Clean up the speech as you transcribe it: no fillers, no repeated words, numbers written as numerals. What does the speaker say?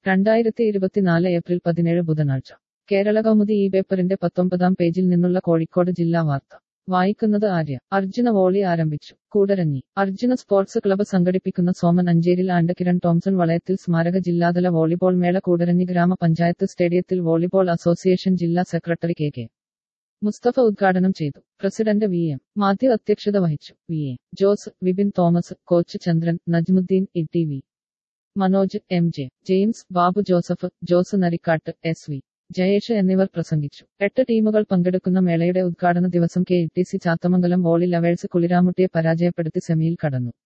2024 April 17 ബുധനാഴ്ച കേരള കൗമുദി ഈ പേപ്പറിന്റെ 19-ാം പേജിൽ നിന്നുള്ള കോഴിക്കോട് ജില്ലാ വാർത്ത വായിക്കുന്നത് ആര്യ. അർജുന വോളി ആരംഭിച്ചു. കൂടരഞ്ഞി. അർജുന സ്പോർട്സ് ക്ലബ്ബ് സംഘടിപ്പിക്കുന്ന സോമൻ അഞ്ചേരിൽ ആൻഡ് കിരൺ തോംസൺ വളയത്തിൽ സ്മാരക ജില്ലാതല വോളിബോൾ മേള കൂടരഞ്ഞി ഗ്രാമപഞ്ചായത്ത് സ്റ്റേഡിയത്തിൽ വോളിബോൾ അസോസിയേഷൻ ജില്ലാ സെക്രട്ടറി കെ മുസ്തഫ ഉദ്ഘാടനം ചെയ്തു. President V M. മാത്യു അധ്യക്ഷത വഹിച്ചു. V A. Jose, Vipin Thomas, coach Chandran, Najmuddin, E T V. Manoj, M J. James, Babu Joseph, Jose Narikkattu, S V. Jayesh എന്നിവർ പ്രസംഗിച്ചു. 8 ടീമുകൾ പങ്കെടുക്കുന്ന മേളയുടെ ഉദ്ഘാടന ദിവസം കെ.ടി.സി ചാത്തമംഗലം വോളി ലവേഴ്സ് കുളിരാമുട്ടിയെ പരാജയപ്പെടുത്തി സെമിയിൽ കടന്നു.